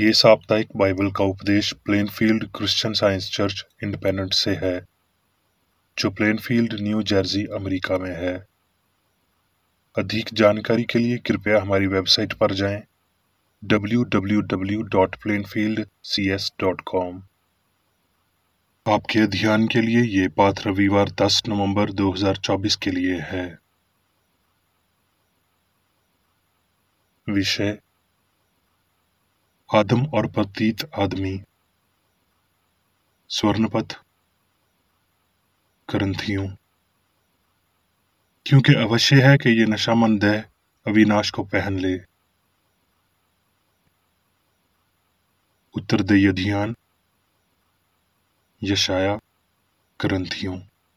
ये साप्ताहिक बाइबल का उपदेश Plainfield Christian Science Church Independent से है, जो प्लेनफील्ड, न्यू जर्सी, अमेरिका में है। अधिक जानकारी के लिए कृपया हमारी वेबसाइट पर जाएं www.plainfieldcs.com। आपके ध्यान के लिए ये पाठ रविवार 10 नवंबर 2024 के लिए है। विषय: आदम और पतित आदमी। स्वर्णपथ करंथियों। क्योंकि अवश्य है कि ये नशामंद देह अविनाश को पहन ले। उत्तरदेय ध्यान। यशाया करंथियों।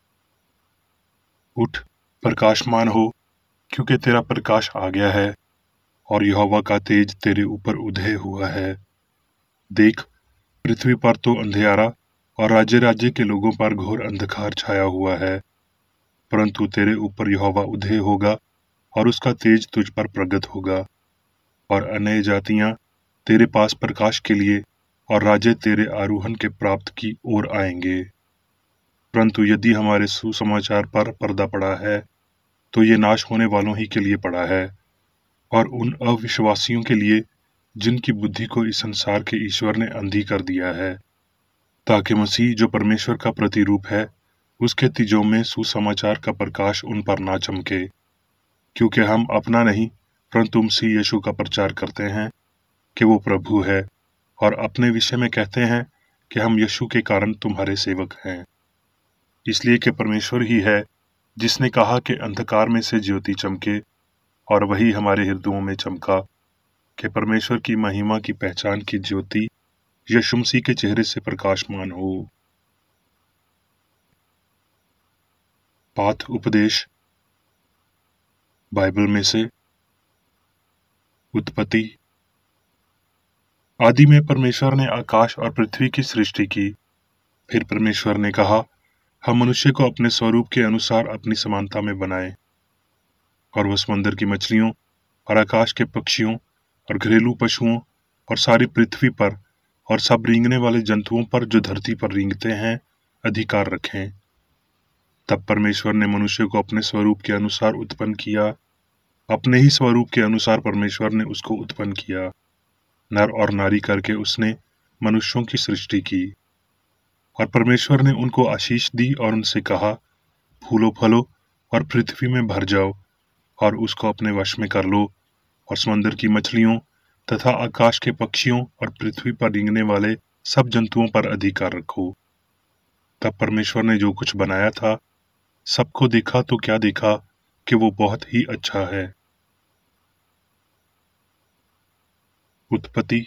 उठ, प्रकाशमान हो, क्योंकि तेरा प्रकाश आ गया है और यहोवा का तेज तेरे ऊपर उदय हुआ है। देख, पृथ्वी पर तो अंधियारा और राज्य राज्य के लोगों पर घोर अंधकार छाया हुआ है, परंतु तेरे ऊपर यहोवा उदय होगा और उसका तेज तुझ पर प्रगट होगा। और अन्य जातियां तेरे पास प्रकाश के लिए और राज्य तेरे आरोहण के प्राप्त की ओर आएंगे। परंतु यदि हमारे सुसमाचार पर पर्दा पड़ा है, तो ये नाश होने वालों ही के लिए पड़ा है, और उन अविश्वासियों के लिए जिनकी बुद्धि को इस संसार के ईश्वर ने अंधी कर दिया है, ताकि मसीह जो परमेश्वर का प्रतिरूप है, उसके तिजों में सुसमाचार का प्रकाश उन पर ना चमके। क्योंकि हम अपना नहीं, परंतु मसीह यीशु का प्रचार करते हैं कि वो प्रभु है, और अपने विषय में कहते हैं कि हम यीशु के कारण तुम्हारे सेवक हैं। इसलिए कि परमेश्वर ही है जिसने कहा कि अंधकार में से ज्योति चमके, और वही हमारे हृदयों में चमका कि परमेश्वर की महिमा की पहचान की ज्योति यीशु मसीह के चेहरे से प्रकाशमान हो। पाठ उपदेश बाइबल में से। उत्पत्ति। आदि में परमेश्वर ने आकाश और पृथ्वी की सृष्टि की। फिर परमेश्वर ने कहा, हम मनुष्य को अपने स्वरूप के अनुसार अपनी समानता में बनाएं, और वह समुद्र की मछलियों और आकाश के पक्षियों और घरेलू पशुओं और सारी पृथ्वी पर और सब रेंगने वाले जंतुओं पर जो धरती पर रेंगते हैं अधिकार रखें। तब परमेश्वर ने मनुष्य को अपने स्वरूप के अनुसार उत्पन्न किया। अपने ही स्वरूप के अनुसार परमेश्वर ने उसको उत्पन्न किया, नर और नारी करके उसने मनुष्यों की सृष्टि की। और परमेश्वर ने उनको आशीष दी और उनसे कहा, फूलो फलो और पृथ्वी में भर जाओ और उसको अपने वश में कर लो, और समुद्र की मछलियों तथा आकाश के पक्षियों और पृथ्वी पर रेंगने वाले सब जंतुओं पर अधिकार रखो। तब परमेश्वर ने जो कुछ बनाया था सबको देखा तो क्या देखा कि वो बहुत ही अच्छा है। उत्पत्ति।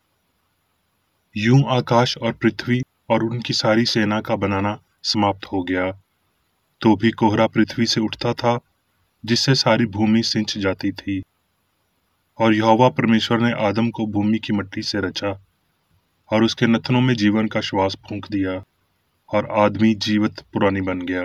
यूं आकाश और पृथ्वी और उनकी सारी सेना का बनाना समाप्त हो गया, तो भी कोहरा पृथ्वी से उठता था, जिससे सारी भूमि सिंच जाती थी। और यहोवा परमेश्वर ने आदम को भूमि की मिट्टी से रचा और उसके नथनों में जीवन का श्वास फूंक दिया, और आदमी जीवित पुरानी बन गया।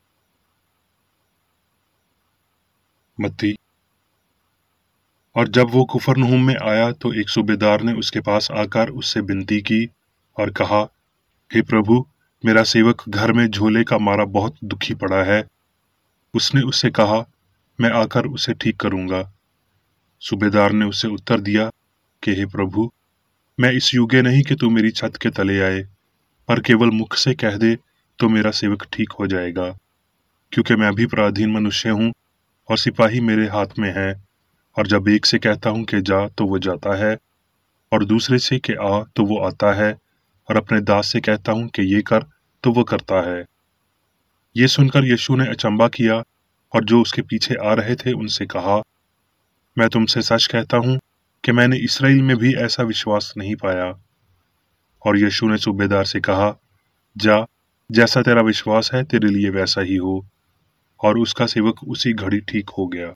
मत्ती। और जब वो कुफरनहूम में आया तो एक सूबेदार ने उसके पास आकर उससे विनती की और कहा, हे प्रभु, मेरा सेवक घर में झोले का मारा बहुत दुखी पड़ा है। उसने उससे कहा, मैं आकर उसे ठीक करूंगा। सूबेदार ने उसे उत्तर दिया कि हे प्रभु, मैं इस योग्य नहीं कि तू मेरी छत के तले आए, पर केवल मुख से कह दे तो मेरा सेवक ठीक हो जाएगा। क्योंकि मैं भी पराधीन मनुष्य हूँ और सिपाही मेरे हाथ में है, और जब एक से कहता हूँ कि जा तो वो जाता है, और दूसरे से कि आ तो वो आता है, और अपने दास से कहता हूँ कि ये कर तो वो करता है। ये सुनकर यीशु ने अचंभा किया और जो उसके पीछे आ रहे थे उनसे कहा, मैं तुमसे सच कहता हूँ कि मैंने इस्राएल में भी ऐसा विश्वास नहीं पाया। और यीशु ने सूबेदार से कहा, जा, जैसा तेरा विश्वास है तेरे लिए वैसा ही हो। और उसका सेवक उसी घड़ी ठीक हो गया।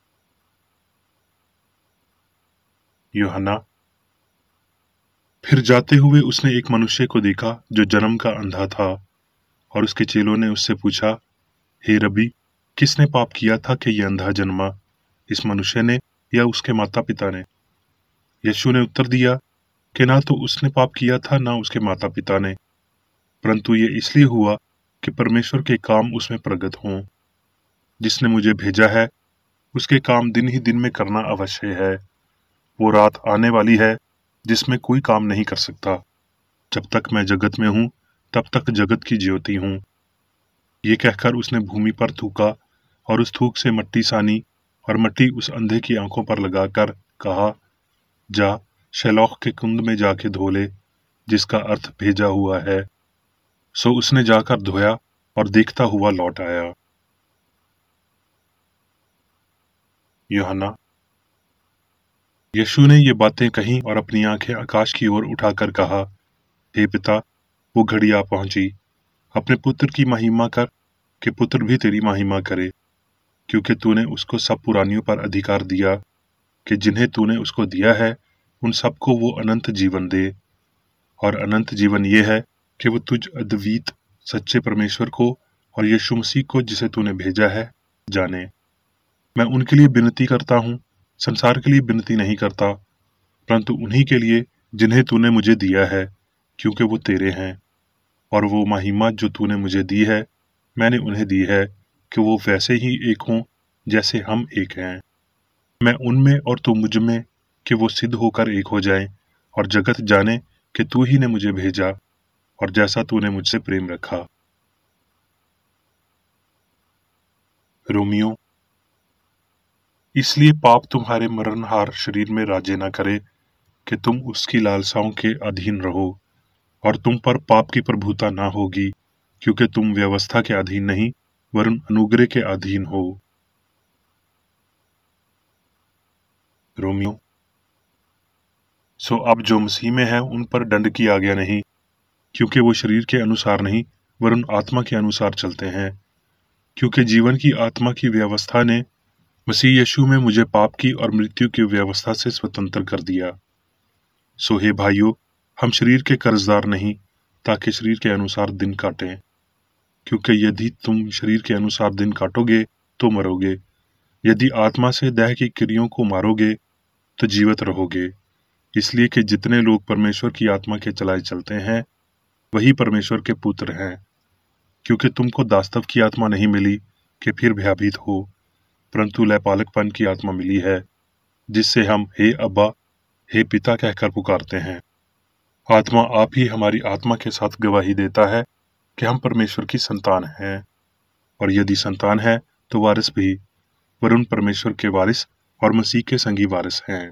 यूहन्ना। फिर जाते हुए उसने एक मनुष्य को देखा जो जन्म का अंधा था, और उसके चेलों ने उससे पूछा, हे रबी, किसने पाप किया था कि यह अंधा जन्मा, इस मनुष्य ने या उसके माता पिता ने? यीशु ने उत्तर दिया, कि ना तो उसने पाप किया था ना उसके माता पिता ने, परंतु ये इसलिए हुआ कि परमेश्वर के काम उसमें प्रगट हों। जिसने मुझे भेजा है उसके काम दिन ही दिन में करना अवश्य है। वो रात आने वाली है जिसमें कोई काम नहीं कर सकता। जब तक मैं जगत में हूँ तब तक जगत की ज्योति हूँ। ये कहकर उसने भूमि पर थूका और उस थूक से मट्टी सानी और मट्टी उस अंधे की आंखों पर लगाकर कहा, जा शैलौक के कुंड में जाके धो ले, जिसका अर्थ भेजा हुआ है। सो उसने जाकर धोया और देखता हुआ लौट आया। यूहन्ना। यीशु ने ये बातें कहीं और अपनी आंखें आकाश की ओर उठाकर कहा, हे पिता, वो घड़ी आ पहुंची। अपने पुत्र की महिमा कर कि पुत्र भी तेरी महिमा करे, क्योंकि तूने उसको सब पुरानियों पर अधिकार दिया कि जिन्हें तूने उसको दिया है उन सबको वो अनंत जीवन दे। और अनंत जीवन ये है कि वो तुझ अद्वित सच्चे परमेश्वर को और यीशु मसीह को जिसे तूने भेजा है जाने। मैं उनके लिए विनती करता हूँ, संसार के लिए विनती नहीं करता, परंतु उन्हीं के लिए जिन्हें तूने मुझे दिया है, क्योंकि वो तेरे हैं। और वो महिमा जो तूने मुझे दी है मैंने उन्हें दी है कि वो वैसे ही एक हों जैसे हम एक हैं, मैं उनमें और तू मुझ में, कि वो सिद्ध होकर एक हो जाएं और जगत जाने कि तू ही ने मुझे भेजा और जैसा तूने मुझसे प्रेम रखा। रोमियो। इसलिए पाप तुम्हारे मरणहार शरीर में राजे न करे कि तुम उसकी लालसाओं के अधीन रहो। और तुम पर पाप की प्रभुता ना होगी, क्योंकि तुम व्यवस्था के अधीन नहीं वरन अनुग्रह के अधीन हो। रोमियो। सो अब जो मसीह में है उन पर दंड की आज्ञा नहीं, क्योंकि वो शरीर के अनुसार नहीं वरन आत्मा के अनुसार चलते हैं। क्योंकि जीवन की आत्मा की व्यवस्था ने मसीह यीशु में मुझे पाप की और मृत्यु की व्यवस्था से स्वतंत्र कर दिया। सो हे भाइयों, हम शरीर के कर्जदार नहीं, ताकि शरीर के अनुसार दिन काटें। क्योंकि यदि तुम शरीर के अनुसार दिन काटोगे तो मरोगे, यदि आत्मा से देह की क्रियों को मारोगे तो जीवित रहोगे। इसलिए कि जितने लोग परमेश्वर की आत्मा के चलाए चलते हैं वही परमेश्वर के पुत्र हैं। क्योंकि तुमको दासत्व की आत्मा नहीं मिली कि फिर भयभीत हो, परंतु लयपालकपन की आत्मा मिली है, जिससे हम हे अब्बा, हे पिता कहकर पुकारते हैं। आत्मा आप ही हमारी आत्मा के साथ गवाही देता है कि हम परमेश्वर की संतान हैं, और यदि संतान है तो वारिस भी, वरुण परमेश्वर के वारिस और मसीह के संगी वारिस हैं।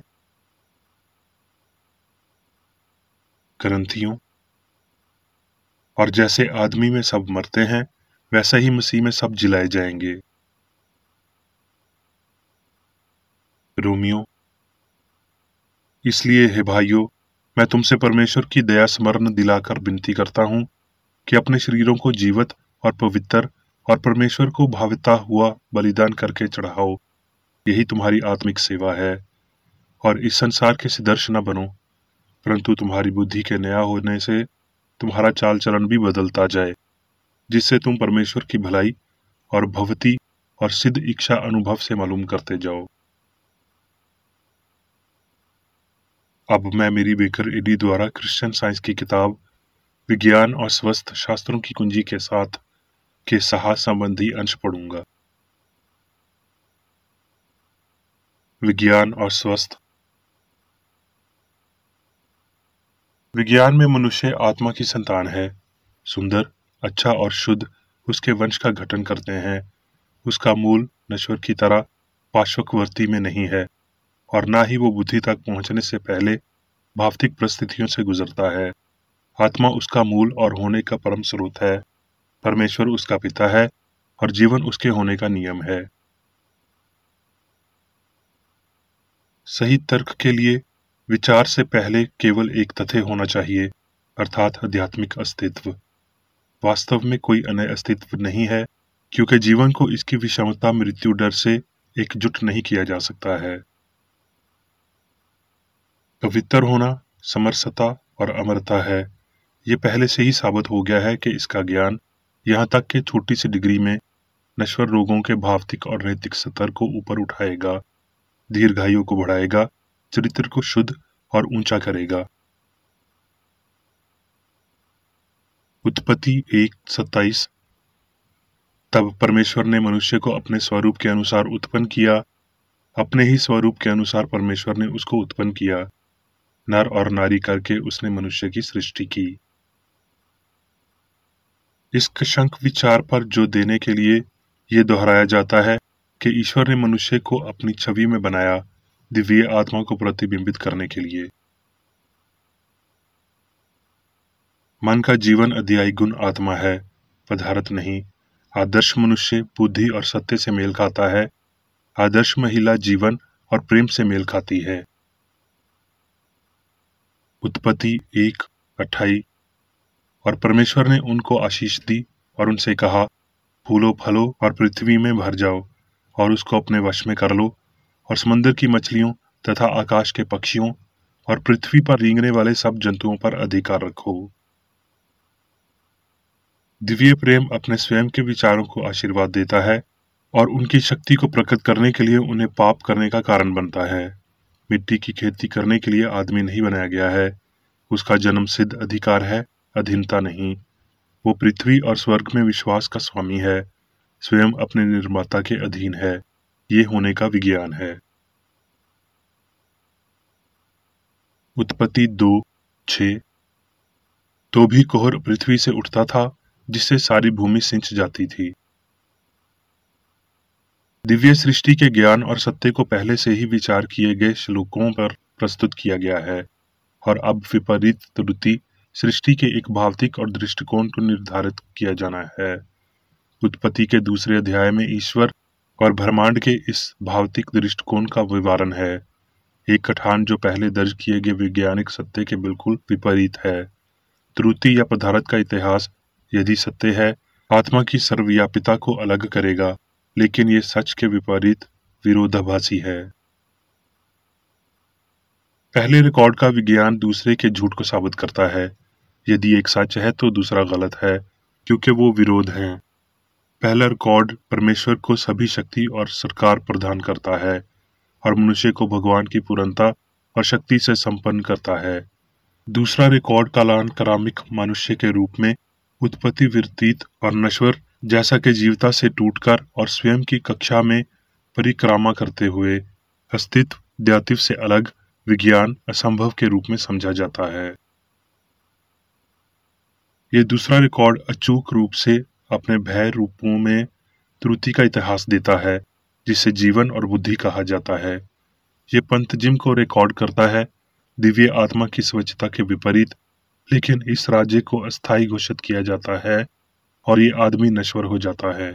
करंथियों। और जैसे आदमी में सब मरते हैं वैसा ही मसीह में सब जिलाए जाएंगे। रोमियो। इसलिए हे भाइयों, मैं तुमसे परमेश्वर की दया स्मरण दिलाकर विनती करता हूँ कि अपने शरीरों को जीवित और पवित्र और परमेश्वर को भाविता हुआ बलिदान करके चढ़ाओ। यही तुम्हारी आत्मिक सेवा है। और इस संसार के सदृश न बनो, परंतु तुम्हारी बुद्धि के नया होने से तुम्हारा चाल चलन भी बदलता जाए, जिससे तुम परमेश्वर की भलाई और भवती और सिद्ध इच्छा अनुभव से मालूम करते जाओ। अब मैं मेरी बेकर एडी द्वारा क्रिश्चियन साइंस की किताब विज्ञान और स्वस्थ शास्त्रों की कुंजी के साथ के साहस संबंधी अंश पढ़ूंगा। विज्ञान और स्वस्थ। विज्ञान में मनुष्य आत्मा की संतान है। सुंदर, अच्छा और शुद्ध उसके वंश का गठन करते हैं। उसका मूल नश्वर की तरह पार्श्ववर्ती में नहीं है, और ना ही वो बुद्धि तक पहुंचने से पहले भौतिक परिस्थितियों से गुजरता है। आत्मा उसका मूल और होने का परम स्रोत है। परमेश्वर उसका पिता है और जीवन उसके होने का नियम है। सही तर्क के लिए विचार से पहले केवल एक तथ्य होना चाहिए, अर्थात आध्यात्मिक अस्तित्व। वास्तव में कोई अन्य अस्तित्व नहीं है, क्योंकि जीवन को इसकी विषमता मृत्यु डर से एकजुट नहीं किया जा सकता है। पवित्र होना समरसता और अमरता है। ये पहले से ही साबित हो गया है कि इसका ज्ञान, यहाँ तक कि छोटी सी डिग्री में, नश्वर रोगों के भौतिक और नैतिक स्तर को ऊपर उठाएगा, दीर्घायु को बढ़ाएगा, चरित्र को शुद्ध और ऊंचा करेगा। उत्पत्ति 1:27। तब परमेश्वर ने मनुष्य को अपने स्वरूप के अनुसार उत्पन्न किया, अपने ही स्वरूप के अनुसार परमेश्वर ने उसको उत्पन्न किया, नर और नारी करके उसने मनुष्य की सृष्टि की। इस शंख विचार पर जो देने के लिए ये दोहराया जाता है कि ईश्वर ने मनुष्य को अपनी छवि में बनाया, दिव्य आत्मा को प्रतिबिंबित करने के लिए। मन का जीवन अध्यायी गुण आत्मा है, पदार्थ नहीं। आदर्श मनुष्य बुद्धि और सत्य से मेल खाता है, आदर्श महिला जीवन और प्रेम से मेल खाती है। उत्पत्ति 1:28। और परमेश्वर ने उनको आशीष दी और उनसे कहा, फूलो फलो और पृथ्वी में भर जाओ और उसको अपने वश में कर लो, और समुद्र की मछलियों तथा आकाश के पक्षियों और पृथ्वी पर रेंगने वाले सब जंतुओं पर अधिकार रखो। दिव्य प्रेम अपने स्वयं के विचारों को आशीर्वाद देता है और उनकी शक्ति को प्रकट करने के लिए उन्हें पाप करने का कारण बनता है। मिट्टी की खेती करने के लिए आदमी नहीं बनाया गया है, उसका जन्म सिद्ध अधिकार है, अधीनता नहीं। वो पृथ्वी और स्वर्ग में विश्वास का स्वामी है, स्वयं अपने निर्माता के अधीन है। ये होने का विज्ञान है। उत्पत्ति 2:6। तो भी कोहर पृथ्वी से उठता था, जिससे सारी भूमि सिंच जाती थी। दिव्य सृष्टि के ज्ञान और सत्य को पहले से ही विचार किए गए श्लोकों पर प्रस्तुत किया गया है, और अब विपरीत त्रुटि सृष्टि के एक भौतिक और दृष्टिकोण को निर्धारित किया जाना है। उत्पत्ति के दूसरे अध्याय में ईश्वर और ब्रह्मांड के इस भौतिक दृष्टिकोण का विवरण है, एक कथान जो पहले दर्ज किए गए वैज्ञानिक सत्य के बिल्कुल विपरीत है। त्रुटि या पदार्थ का इतिहास, यदि सत्य है, आत्मा की सर्वव्यापिता को अलग करेगा, लेकिन ये सच के विपरीत विरोधाभासी है। पहले रिकॉर्ड का विज्ञान दूसरे के झूठ को साबित करता है। यदि एक सच है तो दूसरा गलत है, क्योंकि वो विरोध हैं। पहला रिकॉर्ड परमेश्वर को सभी शक्ति और सरकार प्रदान करता है और मनुष्य को भगवान की पूर्णता और शक्ति से संपन्न करता है। दूसरा रिकॉर्ड कालांतरामिक मनुष्य के रूप में उत्पत्ति व्यतीत और नश्वर जैसा कि जीवता से टूटकर और स्वयं की कक्षा में परिक्रमा करते हुए अस्तित्व दायित्व से अलग विज्ञान असंभव के रूप में समझा जाता है। ये दूसरा रिकॉर्ड अचूक रूप से अपने भय रूपों में त्रुटि का इतिहास देता है, जिसे जीवन और बुद्धि कहा जाता है। ये पंथजिम को रिकॉर्ड करता है, दिव्य आत्मा की स्वच्छता के विपरीत, लेकिन इस राज्य को अस्थायी घोषित किया जाता है और ये आदमी नश्वर हो जाता है।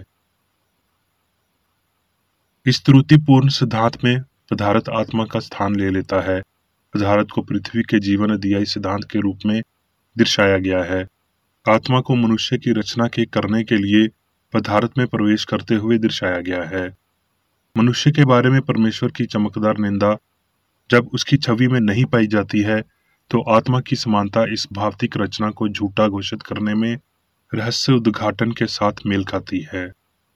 इस त्रुटिपूर्ण सिद्धांत में पदार्थ आत्मा का स्थान ले लेता है। पदार्थ को पृथ्वी के जीवन अध्यायी सिद्धांत के रूप में दर्शाया गया है। आत्मा को मनुष्य की रचना के करने के लिए पदार्थ में प्रवेश करते हुए दर्शाया गया है। मनुष्य के बारे में परमेश्वर की चमकदार निंदा जब उसकी छवि में नहीं पाई जाती है, तो आत्मा की समानता इस भौतिक रचना को झूठा घोषित करने में रहस्य उद्घाटन के साथ मेल खाती है।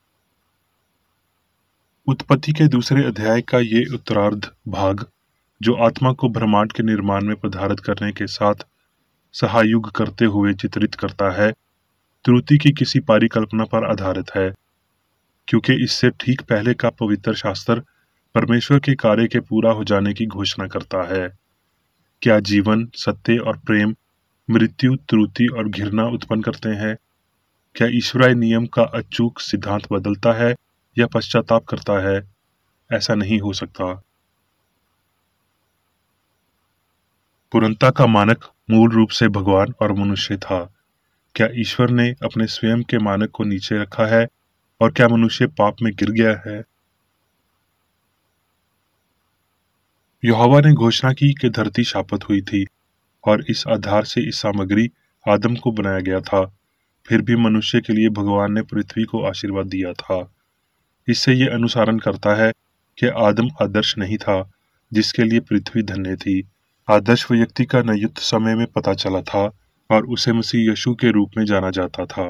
उत्पत्ति के दूसरे अध्याय का ये उत्तरार्ध भाग, जो आत्मा को ब्रह्मांड के निर्माण में पदार्थ करने के साथ सहयोग करते हुए चित्रित करता है, त्रुटि की किसी परिकल्पना पर आधारित है, क्योंकि इससे ठीक पहले का पवित्र शास्त्र परमेश्वर के कार्य के पूरा हो जाने की घोषणा करता है। क्या जीवन, सत्य और प्रेम मृत्यु, त्रुटि और घृणा उत्पन्न करते हैं? क्या ईश्वरीय नियम का अचूक सिद्धांत बदलता है या पश्चाताप करता है? ऐसा नहीं हो सकता। पूर्णता का मानक मूल रूप से भगवान और मनुष्य था। क्या ईश्वर ने अपने स्वयं के मानक को नीचे रखा है और क्या मनुष्य पाप में गिर गया है? यहोवा ने घोषणा की कि धरती शापित हुई थी और इस आधार से इस सामग्री आदम को बनाया गया था। फिर भी मनुष्य के लिए भगवान ने पृथ्वी को आशीर्वाद दिया था। इससे ये अनुसरण करता है कि आदम आदर्श नहीं था, जिसके लिए पृथ्वी धन्य थी। आदर्श व्यक्ति का नियुक्त समय में पता चला था और उसे मसीह यीशु के रूप में जाना जाता था।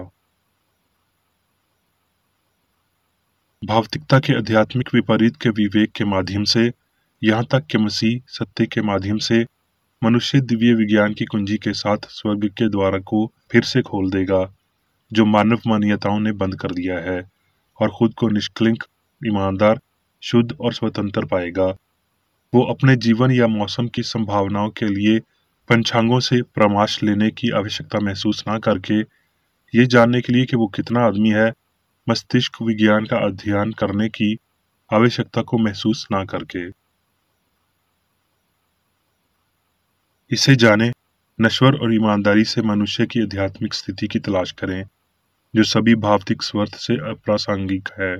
भौतिकता के आध्यात्मिक विपरीत के विवेक के माध्यम से, यहाँ तक कि मसीह सत्य के माध्यम से मनुष्य दिव्य विज्ञान की कुंजी के साथ स्वर्ग के द्वार को फिर से खोल देगा, जो मानव मान्यताओं ने बंद कर दिया है, और खुद को निष्कलंक, ईमानदार, शुद्ध और स्वतंत्र पाएगा। वो अपने जीवन या मौसम की संभावनाओं के लिए पंचांगों से परामर्श लेने की आवश्यकता महसूस ना करके, ये जानने के लिए कि वो कितना आदमी है, मस्तिष्क विज्ञान का अध्ययन करने की आवश्यकता को महसूस ना करके। इसे जाने, नश्वर और ईमानदारी से मनुष्य की आध्यात्मिक स्थिति की तलाश करें, जो सभी भौतिक स्वार्थ से अप्रासंगिक है।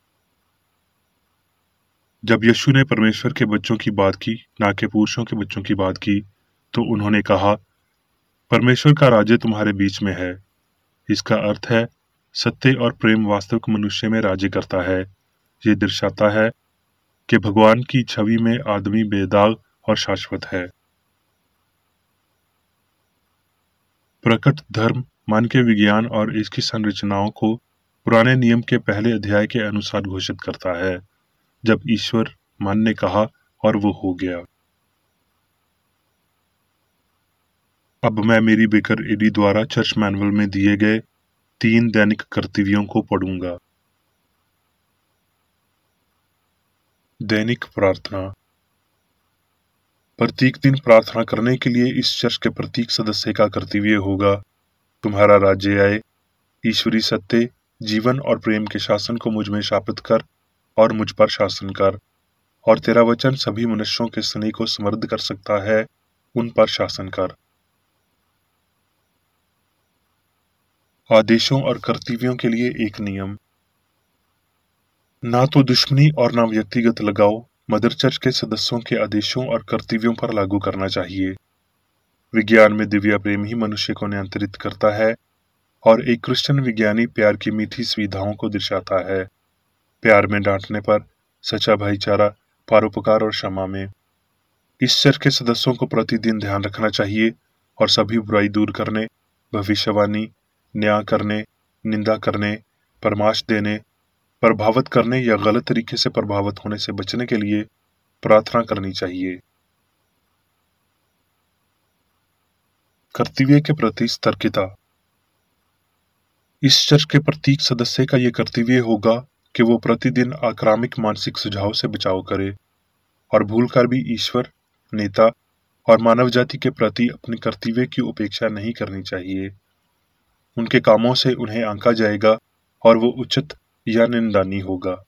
जब यीशु ने परमेश्वर के बच्चों की बात की, ना कि पुरुषों के बच्चों की बात की, तो उन्होंने कहा, परमेश्वर का राज्य तुम्हारे बीच में है। इसका अर्थ है सत्य और प्रेम वास्तविक मनुष्य में राज्य करता है। ये दर्शाता है कि भगवान की छवि में आदमी बेदाग और शाश्वत है। प्रकट धर्म मन के विज्ञान और इसकी संरचनाओं को पुराने नियम के पहले अध्याय के अनुसार घोषित करता है, जब ईश्वर मन ने कहा और वो हो गया। अब मैं मेरी बेकर एडी द्वारा चर्च मैनुअल में दिए गए 3 दैनिक कर्तव्यों को पढ़ूंगा। दैनिक प्रार्थना। प्रत्येक दिन प्रार्थना करने के लिए इस चर्च के प्रत्येक सदस्य का कर्तव्य होगा, तुम्हारा राज्य आए, ईश्वरी सत्य, जीवन और प्रेम के शासन को मुझ में स्थापित कर और मुझ पर शासन कर, और तेरा वचन सभी मनुष्यों के स्नेह को समृद्ध कर सकता है, उन पर शासन कर। आदेशों और कर्तव्यों के लिए एक नियम। ना तो दुश्मनी और ना व्यक्तिगत लगाव मदर चर्च के सदस्यों के आदेशों और कर्तव्यों पर लागू करना चाहिए। विज्ञान में दिव्य प्रेम ही मनुष्य को नियंत्रित करता है, और एक क्रिश्चियन विज्ञानी प्यार की मीठी सुविधाओं को दर्शाता है। प्यार में डांटने पर, सच्चा भाईचारा, परोपकार और क्षमा में। इस चर्च के सदस्यों को प्रतिदिन ध्यान रखना चाहिए और सभी बुराई दूर करने, भविष्यवाणी, न्याय करने, निंदा करने, परामर्श देने, प्रभावित करने या गलत तरीके से प्रभावित होने से बचने के लिए प्रार्थना करनी चाहिए। कर्तव्य के प्रति सतर्कता। इस चर्च के प्रत्येक सदस्य का यह कर्तव्य होगा कि वो प्रतिदिन आक्रामक मानसिक सुझाव से बचाव करे और भूलकर भी ईश्वर, नेता और मानव जाति के प्रति अपने कर्तव्य की उपेक्षा नहीं करनी चाहिए। उनके कामों से उन्हें आंका जाएगा और वो उचित या निंदनीय होगा।